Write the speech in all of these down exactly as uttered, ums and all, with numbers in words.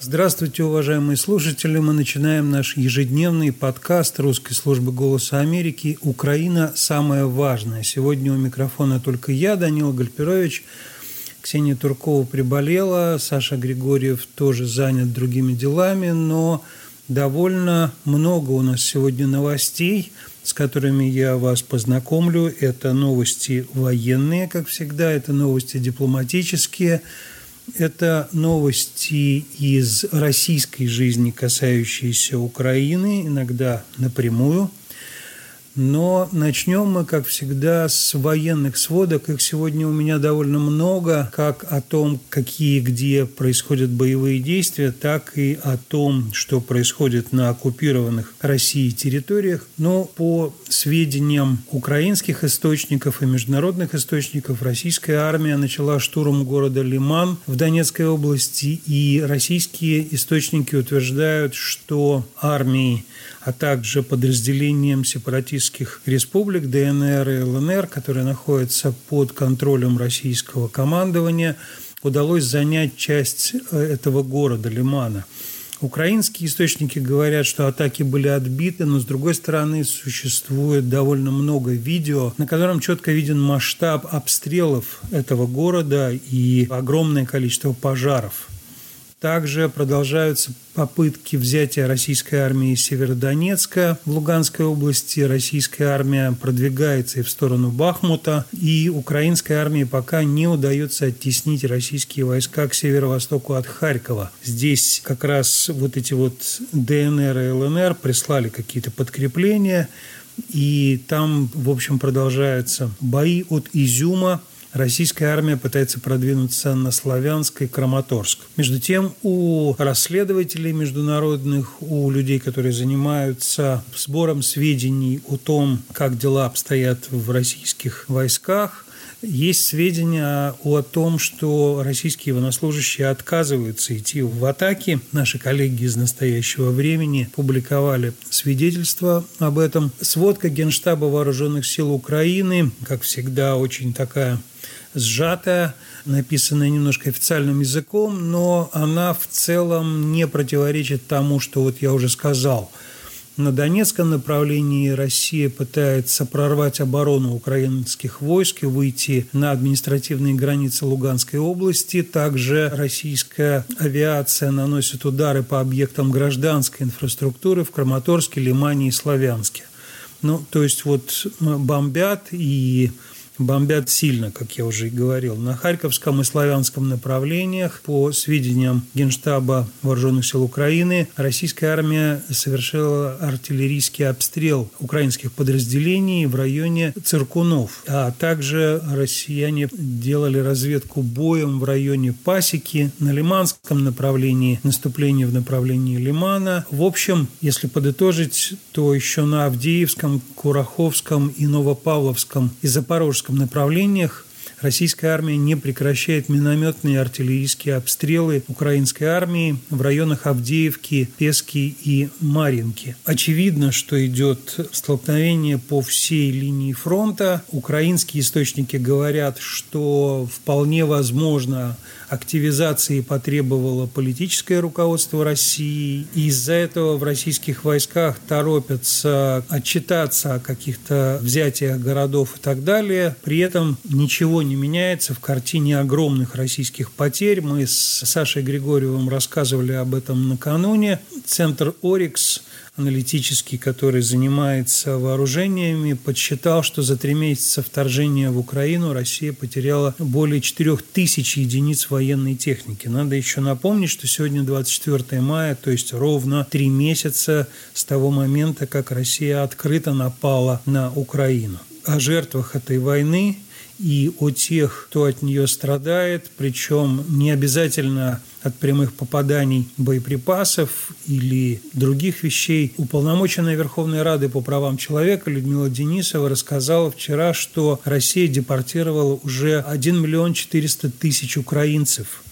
Здравствуйте, уважаемые слушатели! Мы начинаем наш ежедневный подкаст русской службы «Голоса Америки» «Украина. Самое важное». Сегодня у микрофона только я, Данила Гальперович. Ксения Туркова приболела, Саша Григорьев тоже занят другими делами, но довольно много у нас сегодня новостей, с которыми я вас познакомлю. Это новости военные, как всегда, это новости дипломатические. Это новости из российской жизни, касающиеся Украины, иногда напрямую. Но начнем мы, как всегда, с военных сводок. Их сегодня у меня довольно много, как о том, какие где происходят боевые действия, так и о том, что происходит на оккупированных Россией территориях. Но по сведениям украинских источников и международных источников, российская армия начала штурм города Лиман в Донецкой области, и российские источники утверждают, что армии, а также подразделениям сепаратистских республик ДНР и ЛНР, которые находятся под контролем российского командования, удалось занять часть этого города Лимана. Украинские источники говорят, что атаки были отбиты, но, с другой стороны, существует довольно много видео, на котором четко виден масштаб обстрелов этого города и огромное количество пожаров. Также продолжаются попытки взятия российской армии Северодонецка в Луганской области. Российская армия продвигается и в сторону Бахмута, и украинской армии пока не удается оттеснить российские войска к северо-востоку от Харькова. Здесь как раз вот эти вот ДНР и ЛНР прислали какие-то подкрепления, и там, в общем, продолжаются бои от Изюма. Российская армия пытается продвинуться на Славянск и Краматорск. Между тем, у расследователей международных, у людей, которые занимаются сбором сведений о том, как дела обстоят в российских войсках, есть сведения о том, что российские военнослужащие отказываются идти в атаки. Наши коллеги из настоящего времени публиковали свидетельства об этом. Сводка Генштаба Вооруженных сил Украины, как всегда, очень такая сжатая, написанная немножко официальным языком, но она в целом не противоречит тому, что вот я уже сказал. На Донецком направлении Россия пытается прорвать оборону украинских войск и выйти на административные границы Луганской области. Также российская авиация наносит удары по объектам гражданской инфраструктуры в Краматорске, Лимане и Славянске. Ну, то есть вот бомбят и бомбят сильно, как я уже и говорил. На Харьковском и Славянском направлениях, по сведениям Генштаба Вооруженных сил Украины, российская армия совершила артиллерийский обстрел украинских подразделений в районе Циркунов. А также россияне делали разведку боем в районе Пасеки, на Лиманском направлении, наступление в направлении Лимана. В общем, если подытожить, то еще на Авдеевском, Кураховском и Новопавловском и Запорожском направлениях российская армия не прекращает минометные и артиллерийские обстрелы украинской армии в районах Авдеевки, Пески и Марьинки. Очевидно, что идет столкновение по всей линии фронта. Украинские источники говорят, что вполне возможно активизации потребовало политическое руководство России. И из-за этого в российских войсках торопятся отчитаться о каких-то взятиях городов и так далее. При этом ничего не меняется в картине огромных российских потерь. Мы с Сашей Григорьевым рассказывали об этом накануне. Центр «Орикс», аналитический, который занимается вооружениями, подсчитал, что за три месяца вторжения в Украину Россия потеряла более четырех тысяч единиц военной техники. Надо еще напомнить, что сегодня двадцать четвёртое мая, то есть ровно три месяца с того момента, как Россия открыто напала на Украину. О жертвах этой войны и о тех, кто от нее страдает, причем не обязательно от прямых попаданий боеприпасов или других вещей. Уполномоченная Верховной Рады по правам человека Людмила Денисова рассказала вчера, что Россия депортировала уже один миллион четыреста тысяч украинцев.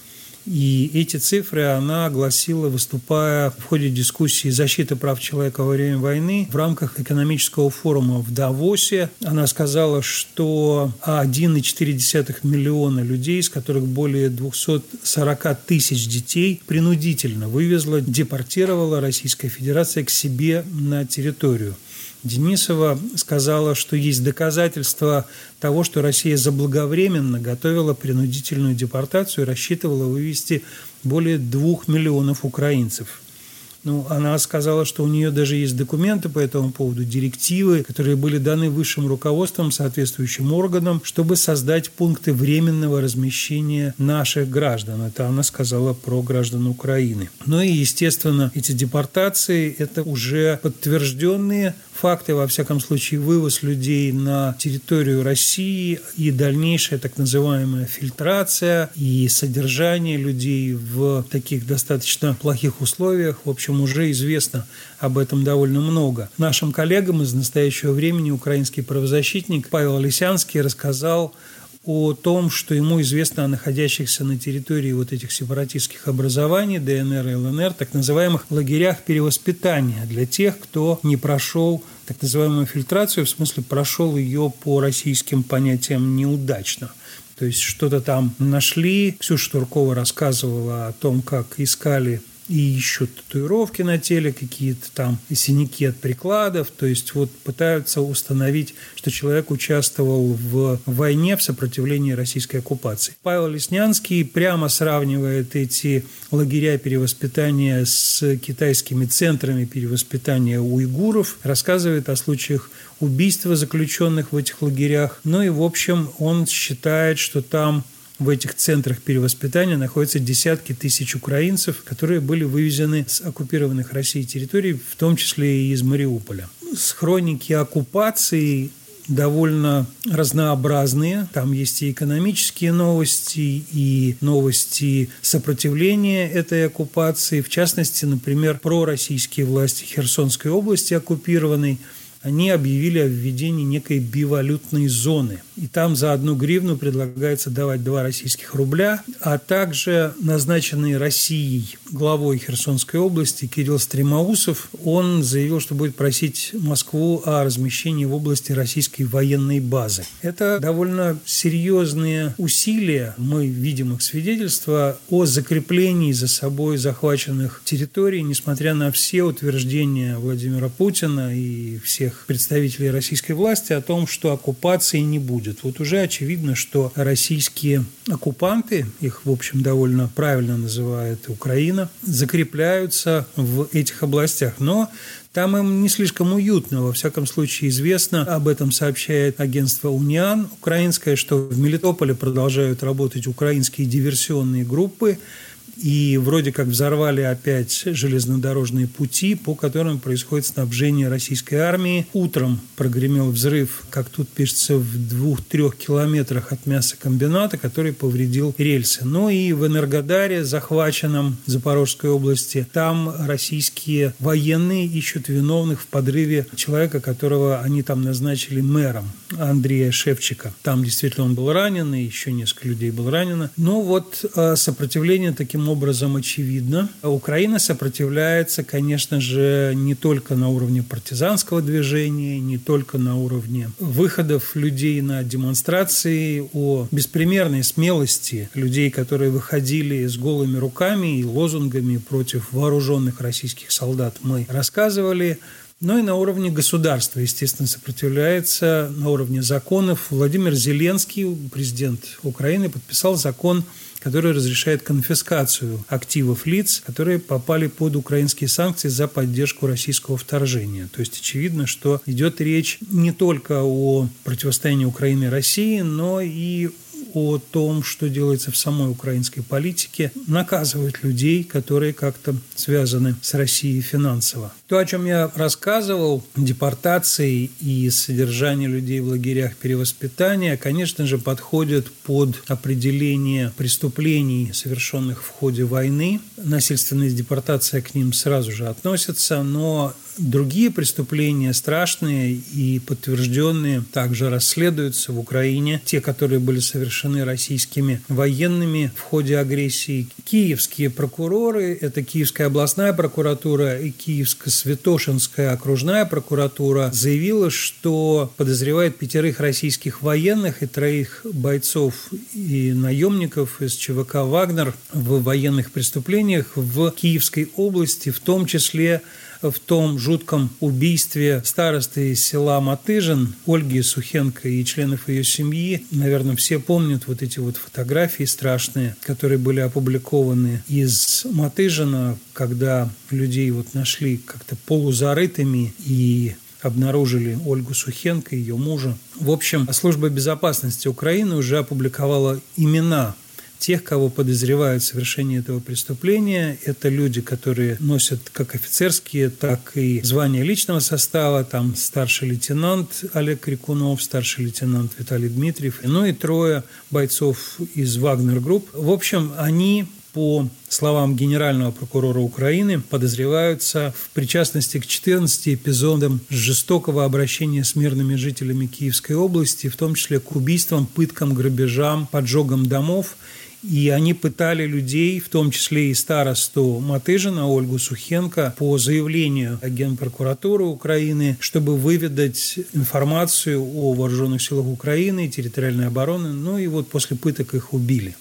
И эти цифры она огласила, выступая в ходе дискуссии защиты прав человека во время войны в рамках экономического форума в Давосе. Она сказала, что один целых четыре десятых миллиона людей, из которых более двести сорок тысяч детей, принудительно вывезла, депортировала Российская Федерация к себе на территорию. Денисова сказала, что есть доказательства того, что Россия заблаговременно готовила принудительную депортацию и рассчитывала вывести более двух миллионов украинцев. Ну, она сказала, что у нее даже есть документы по этому поводу, директивы, которые были даны высшим руководством, соответствующим органам, чтобы создать пункты временного размещения наших граждан. Это она сказала про граждан Украины. Ну и, естественно, эти депортации – это уже подтвержденные факты, во всяком случае, вывоз людей на территорию России и дальнейшая так называемая фильтрация и содержание людей в таких достаточно плохих условиях. В общем, уже известно об этом довольно много. Нашим коллегам из настоящего времени украинский правозащитник Павел Лисянский рассказал о том, что ему известно о находящихся на территории вот этих сепаратистских образований, ДНР и ЛНР, так называемых лагерях перевоспитания для тех, кто не прошел так называемую фильтрацию, в смысле прошел ее по российским понятиям неудачно. То есть что-то там нашли. Ксюша Туркова рассказывала о том, как искали и ищут татуировки на теле, какие-то там синяки от прикладов, то есть вот пытаются установить, что человек участвовал в войне, в сопротивлении российской оккупации. Павел Лиснянский прямо сравнивает эти лагеря перевоспитания с китайскими центрами перевоспитания уйгуров, рассказывает о случаях убийства заключенных в этих лагерях. Ну и, в общем, он считает, что там в этих центрах перевоспитания находятся десятки тысяч украинцев, которые были вывезены с оккупированных Россией территорий, в том числе и из Мариуполя. С хроники оккупации довольно разнообразные. Там есть и экономические новости, и новости сопротивления этой оккупации. В частности, например, пророссийские власти Херсонской области оккупированной, они объявили о введении некой бивалютной зоны. И там за одну гривну предлагается давать два российских рубля, а также назначенный Россией главой Херсонской области Кирилл Стремоусов, он заявил, что будет просить Москву о размещении в области российской военной базы. Это довольно серьезные усилия, мы видим их свидетельства о закреплении за собой захваченных территорий, несмотря на все утверждения Владимира Путина и всех представителей российской власти о том, что оккупации не будет. Вот уже очевидно, что российские оккупанты, их, в общем, довольно правильно называет Украина, закрепляются в этих областях. Но там им не слишком уютно. Во всяком случае, известно, об этом сообщает агентство «Униан» украинское, что в Мелитополе продолжают работать украинские диверсионные группы, и вроде как взорвали опять железнодорожные пути, по которым происходит снабжение российской армии. Утром прогремел взрыв, как тут пишется, в двух-трех километрах от мясокомбината, который повредил рельсы. Ну и в Энергодаре, захваченном Запорожской области, там российские военные ищут виновных в подрыве человека, которого они там назначили мэром, Андрея Шевчика. Там действительно он был ранен, и еще несколько людей было ранено. Но вот сопротивление таким образом очевидно. Украина сопротивляется, конечно же, не только на уровне партизанского движения, не только на уровне выходов людей на демонстрации, о беспримерной смелости людей, которые выходили с голыми руками и лозунгами против вооруженных российских солдат, мы рассказывали. Но и на уровне государства, естественно, сопротивляется, на уровне законов. Владимир Зеленский, президент Украины, подписал закон, который разрешает конфискацию активов лиц, которые попали под украинские санкции за поддержку российского вторжения. То есть очевидно, что идет речь не только о противостоянии Украины и России, но и о том, что делается в самой украинской политике, наказывают людей, которые как-то связаны с Россией финансово. То, о чем я рассказывал, депортации и содержание людей в лагерях перевоспитания, конечно же, подходит под определение преступлений, совершенных в ходе войны. Насильственная депортация к ним сразу же относится, но другие преступления страшные и подтвержденные также расследуются в Украине. Те, которые были совершены российскими военными в ходе агрессии. Киевские прокуроры, это Киевская областная прокуратура и Киевско-Святошинская окружная прокуратура, заявила, что подозревает пятерых российских военных и троих бойцов и наемников из ЧВК «Вагнер» в военных преступлениях в Киевской области, в том числе в том жутком убийстве старосты из села Матыжин Ольги Сухенко и членов ее семьи. Наверное, все помнят вот эти вот фотографии страшные, которые были опубликованы из Матыжина, когда людей вот нашли как-то полузарытыми и обнаружили Ольгу Сухенко, ее мужа. В общем, Служба безопасности Украины уже опубликовала имена тех, кого подозревают в совершении этого преступления. Это люди, которые носят как офицерские, так и звания личного состава. Там старший лейтенант Олег Крикунов, старший лейтенант Виталий Дмитриев, ну и трое бойцов из Вагнер Групп. В общем, они, по словам генерального прокурора Украины, подозреваются в причастности к четырнадцати эпизодам жестокого обращения с мирными жителями Киевской области, в том числе к убийствам, пыткам, грабежам, поджогам домов. И они пытали людей, в том числе и старосту Матыжина Ольгу Сухенко, по заявлению Генпрокуратуры Украины, чтобы выведать информацию о вооруженных силах Украины, территориальной обороны. Ну и вот после пыток их убили.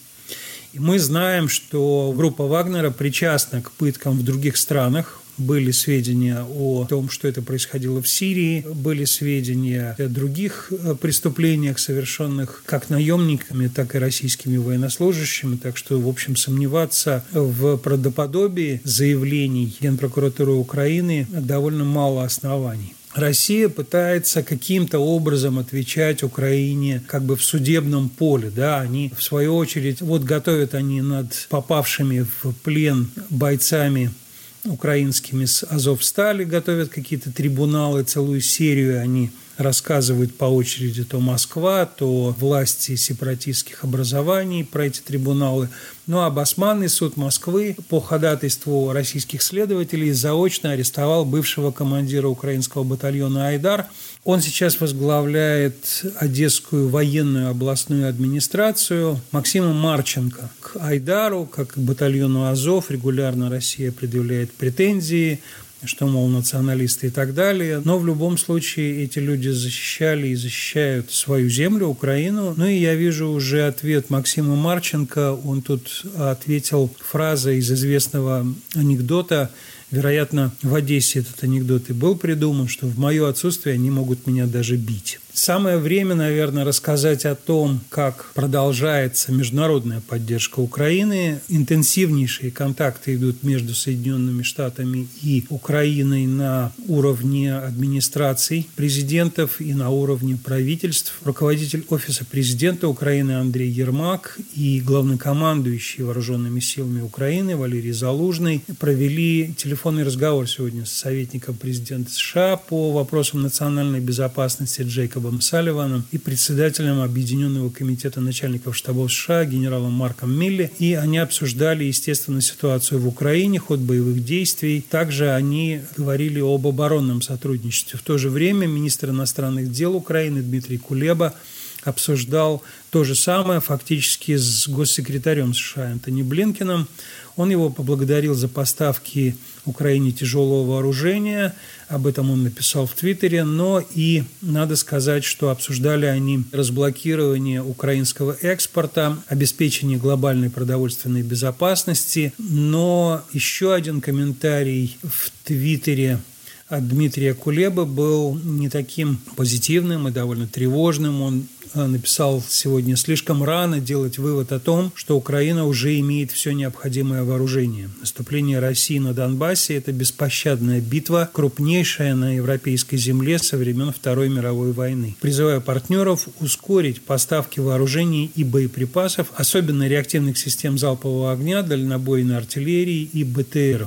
И мы знаем, что группа Вагнера причастна к пыткам в других странах. Были сведения о том, что это происходило в Сирии, были сведения о других преступлениях, совершенных как наемниками, так и российскими военнослужащими. Так что, в общем, сомневаться в правдоподобии заявлений Генпрокуратуры Украины довольно мало оснований. Россия пытается каким-то образом отвечать Украине как бы в судебном поле. Да? Они, в свою очередь, вот готовят они над попавшими в плен бойцами украинскими с Азовстали, готовят какие-то трибуналы, целую серию они рассказывают по очереди то Москва, то власти сепаратистских образований про эти трибуналы. Ну а Басманный суд Москвы по ходатайству российских следователей заочно арестовал бывшего командира украинского батальона «Айдар». Он сейчас возглавляет Одесскую военную областную администрацию. Максима Марченко. К «Айдару», как к батальону «Азов», регулярно Россия предъявляет претензии, что, мол, националисты и так далее. Но в любом случае эти люди защищали и защищают свою землю, Украину. Ну и я вижу уже ответ Максима Марченко. Он тут ответил фразой из известного анекдота. Вероятно, в Одессе этот анекдот и был придуман, что в мое отсутствие они могут меня даже бить. Самое время, наверное, рассказать о том, как продолжается международная поддержка Украины. Интенсивнейшие контакты идут между Соединенными Штатами и Украиной на уровне администраций президентов и на уровне правительств. Руководитель Офиса президента Украины Андрей Ермак и главнокомандующий Вооруженными силами Украины Валерий Залужный провели телефонный разговор сегодня с советником президента США по вопросам национальной безопасности Джейкобом Салливаном и председателем Объединенного комитета начальников штабов США генералом Марком Милли. И они обсуждали, естественно, ситуацию в Украине, ход боевых действий. Также они говорили об оборонном сотрудничестве. В то же время министр иностранных дел Украины Дмитрий Кулеба обсуждал то же самое фактически с госсекретарем США Энтони Блинкеном. Он его поблагодарил за поставки Украине тяжелого вооружения. Об этом он написал в Твиттере. Но и надо сказать, что обсуждали они разблокирование украинского экспорта, обеспечение глобальной продовольственной безопасности. Но еще один комментарий в Твиттере от Дмитрия Кулебы был не таким позитивным и довольно тревожным. Он написал сегодня: слишком рано делать вывод о том, что Украина уже имеет все необходимое вооружение. Наступление России на Донбассе – это беспощадная битва, крупнейшая на европейской земле со времен Второй мировой войны. Призываю партнеров ускорить поставки вооружений и боеприпасов, особенно реактивных систем залпового огня, дальнобойной артиллерии и БТРов.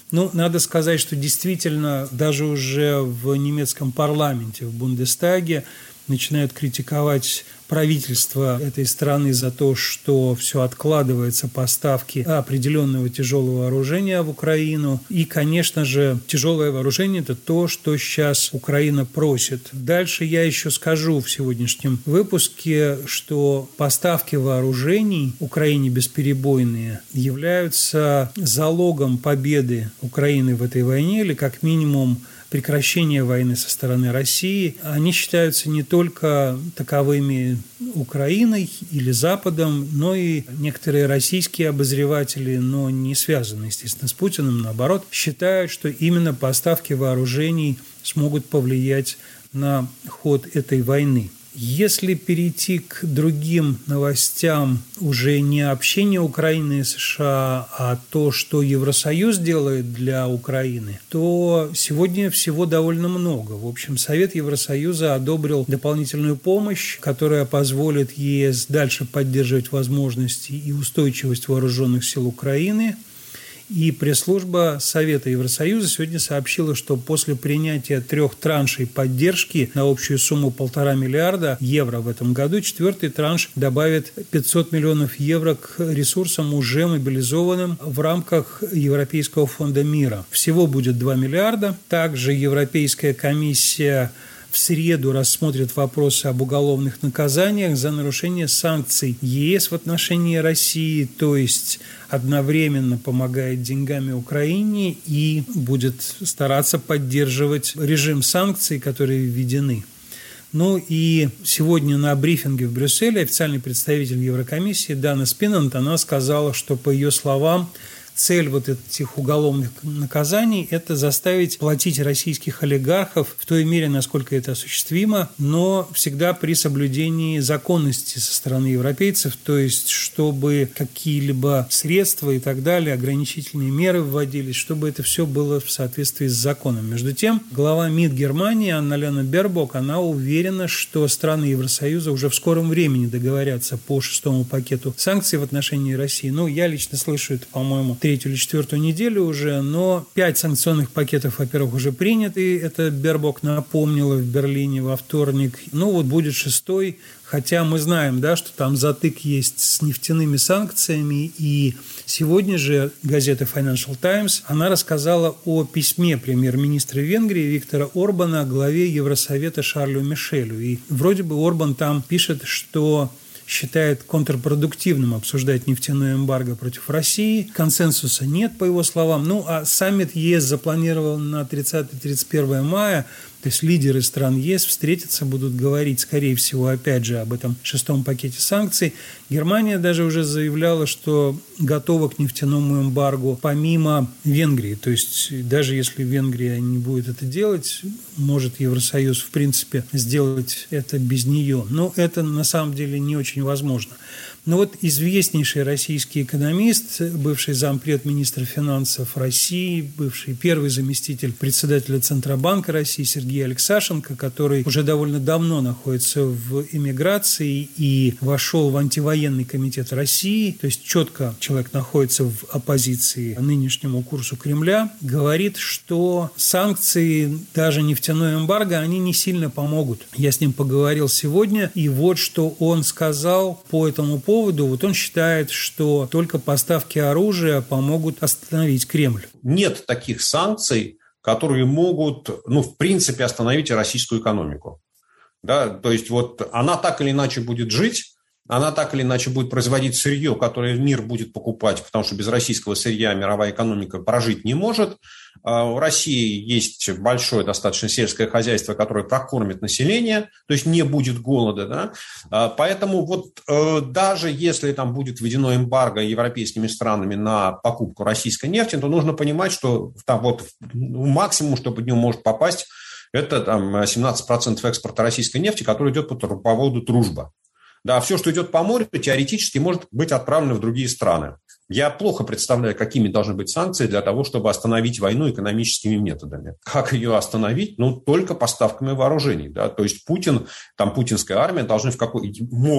Ну, надо сказать, что действительно даже уже в немецком парламенте, в Бундестаге, начинают критиковать правительство этой страны за то, что все откладывается поставки определенного тяжелого вооружения в Украину. И, конечно же, тяжелое вооружение – это то, что сейчас Украина просит. Дальше я еще скажу в сегодняшнем выпуске, что поставки вооружений Украине бесперебойные являются залогом победы Украины в этой войне, или как минимум прекращения войны со стороны России. Они считаются не только таковыми Украиной или Западом, но и некоторые российские обозреватели, но не связанные, естественно, с Путиным, наоборот, считают, что именно поставки вооружений смогут повлиять на ход этой войны. Если перейти к другим новостям, уже не общение Украины и США, а то, что Евросоюз делает для Украины, то сегодня всего довольно много. В общем, Совет Евросоюза одобрил дополнительную помощь, которая позволит ЕС дальше поддерживать возможности и устойчивость вооруженных сил Украины. И пресс-служба Совета Евросоюза сегодня сообщила, что после принятия трех траншей поддержки на общую сумму полтора миллиарда евро в этом году, четвертый транш добавит пятьсот миллионов евро к ресурсам, уже мобилизованным в рамках Европейского фонда мира. Всего будет два миллиарда. Также Европейская комиссия в среду рассмотрит вопросы об уголовных наказаниях за нарушение санкций ЕС в отношении России, то есть одновременно помогает деньгами Украине и будет стараться поддерживать режим санкций, которые введены. Ну и сегодня на брифинге в Брюсселе официальный представитель Еврокомиссии Дана Спинант, она сказала, что, по ее словам, цель вот этих уголовных наказаний – это заставить платить российских олигархов в той мере, насколько это осуществимо, но всегда при соблюдении законности со стороны европейцев, то есть чтобы какие-либо средства и так далее, ограничительные меры вводились, чтобы это все было в соответствии с законом. Между тем, глава МИД Германии Анна-Лена Бербок, она уверена, что страны Евросоюза уже в скором времени договорятся по шестому пакету санкций в отношении России. Ну, я лично слышу это, по-моему, третью или четвертую неделю уже, но пять санкционных пакетов, во-первых, уже приняты, это Бербок напомнила в Берлине во вторник, ну вот будет шестой, хотя мы знаем, да, что там затык есть с нефтяными санкциями, и сегодня же газета Financial Times, она рассказала о письме премьер-министра Венгрии Виктора Орбана главе Евросовета Шарлю Мишелю, и вроде бы Орбан там пишет, что считает контрпродуктивным обсуждать нефтяное эмбарго против России. Консенсуса нет, по его словам. Ну, а саммит ЕС запланирован на тридцатое-тридцать первое мая. То есть лидеры стран ЕС встретятся, будут говорить, скорее всего, опять же, об этом шестом пакете санкций. Германия даже уже заявляла, что готова к нефтяному эмбарго помимо Венгрии. То есть даже если Венгрия не будет это делать, может Евросоюз, в принципе, сделать это без нее. Но это на самом деле не очень возможно. Но вот известнейший российский экономист, бывший зампред министра финансов России, бывший первый заместитель председателя Центробанка России Сергей Алексашенко, который уже довольно давно находится в эмиграции и вошел в антивоенный комитет России, то есть четко человек находится в оппозиции нынешнему курсу Кремля, говорит, что санкции, даже нефтяное эмбарго, они не сильно помогут. Я с ним поговорил сегодня, и вот что он сказал по этому поводу. Вот он считает, что только поставки оружия помогут остановить Кремль. Нет таких санкций, которые могут, ну, в принципе, остановить российскую экономику. Да, то есть вот она так или иначе будет жить, она так или иначе будет производить сырье, которое мир будет покупать, потому что без российского сырья мировая экономика прожить не может. У России есть большое достаточно сельское хозяйство, которое прокормит население, то есть не будет голода. Да? Поэтому вот даже если там будет введено эмбарго европейскими странами на покупку российской нефти, то нужно понимать, что там вот максимум, что под него может попасть, это там семнадцать процентов экспорта российской нефти, который идет по трубопроводу «Дружба». Да, все, что идет по морю, теоретически может быть отправлено в другие страны. Я плохо представляю, какими должны быть санкции для того, чтобы остановить войну экономическими методами. Как ее остановить? Ну, только поставками вооружений. Да? То есть Путин, там путинская армия должны в какой... могут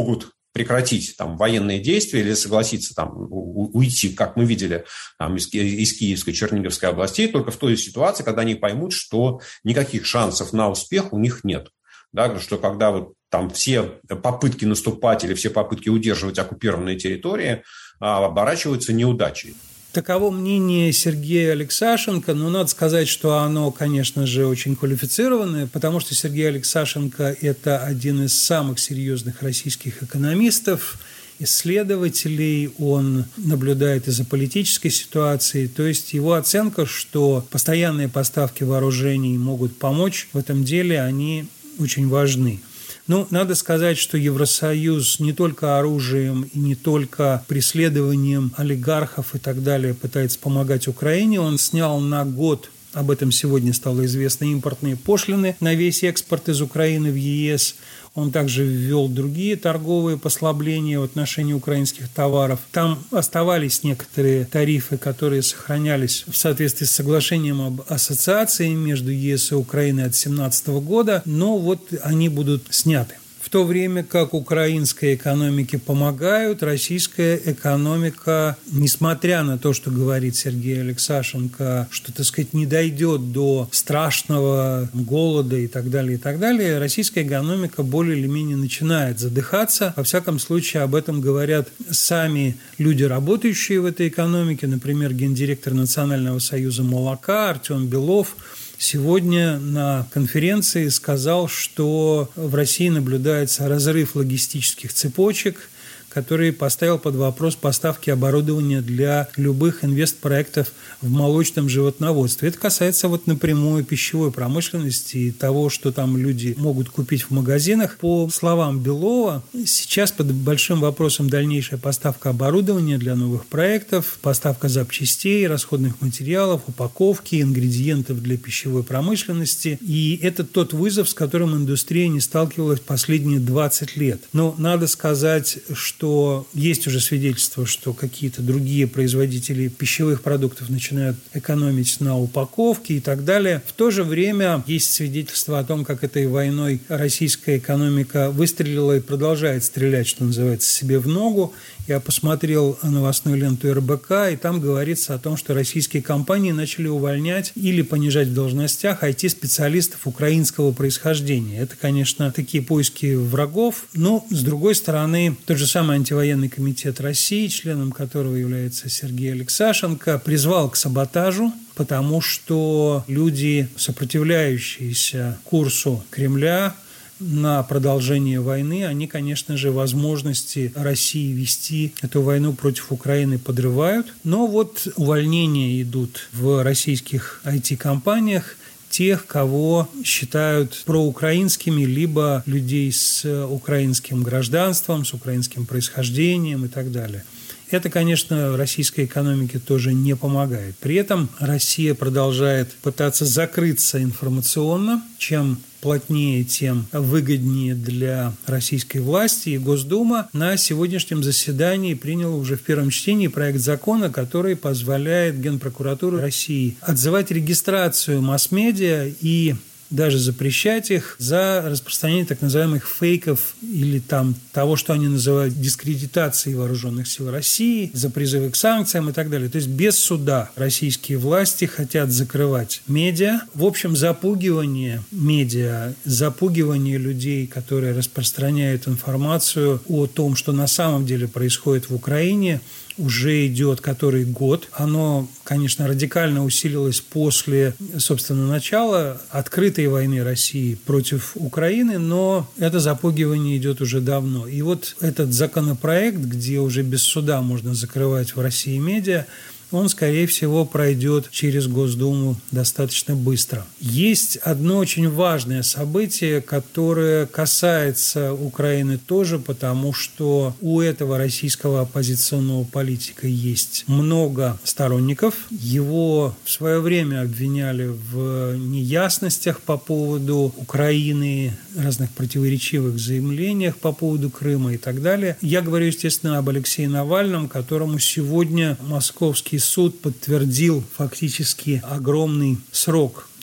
прекратить там военные действия или согласиться там уйти, как мы видели там, из, из Киевской, Черниговской областей, только в той ситуации, когда они поймут, что никаких шансов на успех у них нет. Да, что когда вот там все попытки наступать или все попытки удерживать оккупированные территории а, оборачиваются неудачей. Таково мнение Сергея Алексашенко, но надо сказать, что оно, конечно же, очень квалифицированное, потому что Сергей Алексашенко – это один из самых серьезных российских экономистов, исследователей, он наблюдает и за политической ситуацией, то есть его оценка, что постоянные поставки вооружений могут помочь в этом деле, они очень важны. Ну, надо сказать, что Евросоюз не только оружием и не только преследованием олигархов и так далее пытается помогать Украине. Он снял на год, об этом сегодня стало известно, импортные пошлины на весь экспорт из Украины в ЕС. Он также ввел другие торговые послабления в отношении украинских товаров. Там оставались некоторые тарифы, которые сохранялись в соответствии с соглашением об ассоциации между ЕС и Украиной от две тысячи семнадцатого года, но вот они будут сняты. В то время как украинской экономике помогают, российская экономика, несмотря на то, что говорит Сергей Алексашенко, что, так сказать, не дойдет до страшного голода и так далее, и так далее, российская экономика более или менее начинает задыхаться. Во всяком случае, об этом говорят сами люди, работающие в этой экономике, например, гендиректор Национального союза молока Артем Белов сегодня на конференции сказал, что в России наблюдается разрыв логистических цепочек, который поставил под вопрос поставки оборудования для любых инвестпроектов в молочном животноводстве. Это касается вот напрямую пищевой промышленности и того, что там люди могут купить в магазинах. По словам Белова, сейчас под большим вопросом дальнейшая поставка оборудования для новых проектов, поставка запчастей, расходных материалов, упаковки, ингредиентов для пищевой промышленности. И это тот вызов, с которым индустрия не сталкивалась последние двадцать лет. Но надо сказать, что что есть уже свидетельство, что какие-то другие производители пищевых продуктов начинают экономить на упаковке и так далее. В то же время есть свидетельство о том, как этой войной российская экономика выстрелила и продолжает стрелять, что называется, себе в ногу. Я посмотрел новостную ленту эр бэ ка, и там говорится о том, что российские компании начали увольнять или понижать в должностях ай ти-специалистов украинского происхождения. Это, конечно, такие поиски врагов. Но, с другой стороны, тот же самый антивоенный комитет России, членом которого является Сергей Алексашенко, призвал к саботажу, потому что люди, сопротивляющиеся курсу Кремля на продолжение войны, они, конечно же, возможности России вести эту войну против Украины подрывают. Но вот увольнения идут в российских ай ти-компаниях тех, кого считают проукраинскими, либо людей с украинским гражданством, с украинским происхождением и так далее. Это, конечно, российской экономике тоже не помогает. При этом Россия продолжает пытаться закрыться информационно. Чем плотнее, тем выгоднее для российской власти. И Госдума на сегодняшнем заседании приняла уже в первом чтении проект закона, который позволяет Генпрокуратуре России отзывать регистрацию масс-медиа и даже запрещать их за распространение так называемых фейков или там того, что они называют дискредитацией вооруженных сил России, за призывы к санкциям и так далее. То есть без суда российские власти хотят закрывать медиа. В общем, запугивание медиа, запугивание людей, которые распространяют информацию о том, что на самом деле происходит в Украине, уже идет который год. Оно, конечно, радикально усилилось после, собственно, начала открытой войны России против Украины, но это запугивание идет уже давно. И вот этот законопроект, где уже без суда можно закрывать в России медиа, он, скорее всего, пройдет через Госдуму достаточно быстро. Есть одно очень важное событие, которое касается Украины тоже, потому что у этого российского оппозиционного политика есть много сторонников. Его в свое время обвиняли в неясностях по поводу Украины, разных противоречивых заявлениях по поводу Крыма и так далее. Я говорю, естественно, об Алексее Навальном, которому сегодня московский суд подтвердил фактически огромный срок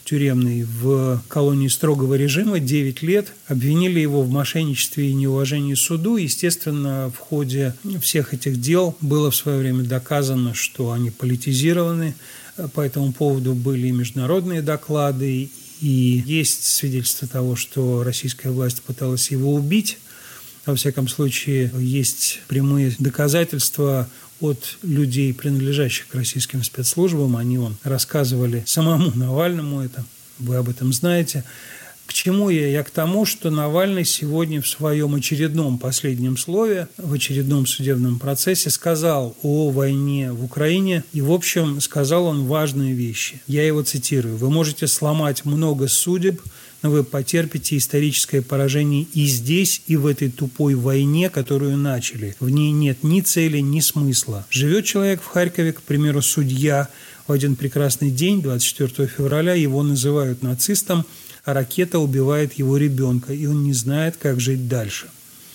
тюремный в колонии строгого режима девять лет. Обвинили его в мошенничестве и неуважении суду. Естественно, в ходе всех этих дел было в свое время доказано, что они политизированы. По этому поводу были и международные доклады, и есть свидетельство того, что российская власть пыталась его убить. Во всяком случае, есть прямые доказательства от людей, принадлежащих к российским спецслужбам. Они вон рассказывали самому Навальному это, вы об этом знаете. К чему я? Я к тому, что Навальный сегодня в своем очередном последнем слове, в очередном судебном процессе сказал о войне в Украине. И, в общем, сказал он важные вещи. Я его цитирую. «Вы можете сломать много судеб, но вы потерпите историческое поражение и здесь, и в этой тупой войне, которую начали. В ней нет ни цели, ни смысла. Живет человек в Харькове, к примеру, судья. В один прекрасный день, двадцать четвёртого февраля, его называют нацистом, а ракета убивает его ребенка, и он не знает, как жить дальше».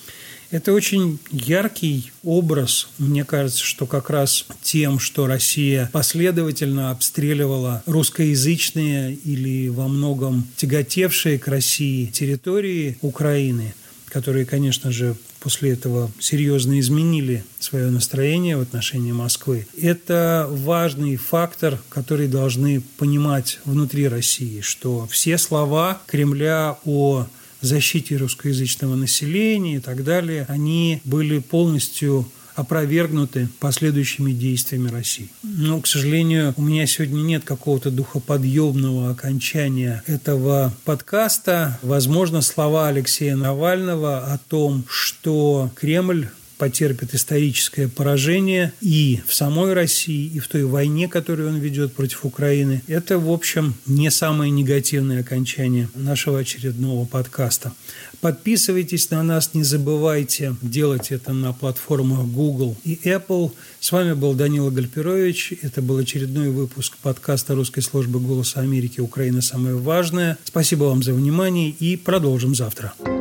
Это очень яркий образ. Мне кажется, что как раз тем, что Россия последовательно обстреливала русскоязычные или во многом тяготевшие к России территории Украины, которые, конечно же, после этого серьезно изменили свое настроение в отношении Москвы. Это важный фактор, который должны понимать внутри России, что все слова Кремля о защите русскоязычного населения и так далее, они были полностью опровергнуты последующими действиями России. Но, к сожалению, у меня сегодня нет какого-то духоподъемного окончания этого подкаста. Возможно, слова Алексея Навального о том, что Кремль потерпит историческое поражение и в самой России, и в той войне, которую он ведет против Украины. Это, в общем, не самое негативное окончание нашего очередного подкаста. Подписывайтесь на нас, не забывайте делать это на платформах Google и Apple. С вами был Данила Гальперович. Это был очередной выпуск подкаста Русской службы «Голоса Америки. Украина. Самое важное». Спасибо вам за внимание и продолжим завтра.